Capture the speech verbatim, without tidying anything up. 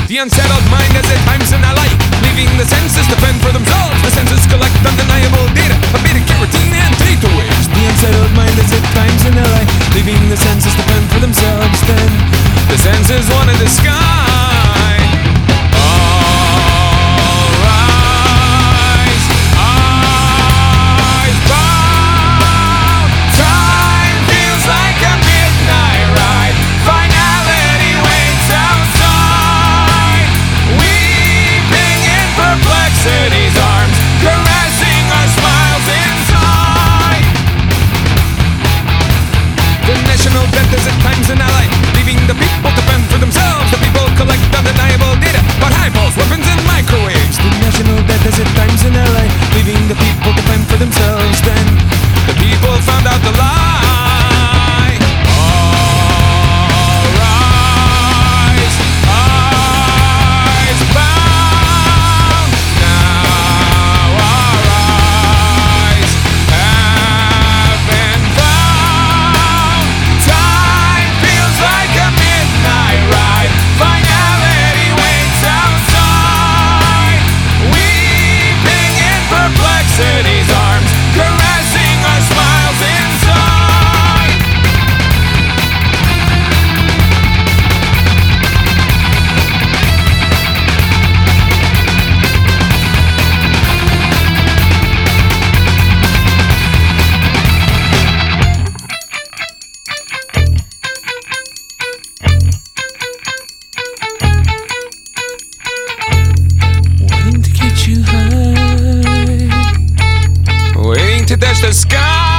The unsettled mind as at times in a light, leaving the senses to fend for themselves. The senses collect undeniable data of beta carotene and theta waves. The unsettled mind as at times in a light, leaving the senses to fend for themselves. Then the senses wanna disguise. There's at times an ally, leaving the people to fend for themselves. The people collect undeniable data about high pulse weapons and microwaves. The national debt is at times an ally, leaving the people to fend for themselves. Then the people found out the lie. All rise, eyes bound. Now our eyes have been found. Time feels like a midnight ride. Finality waits outside. Weeping in perplexity's arms, caressing our smiles inside. Wanting to get you high, waiting to touch the sky.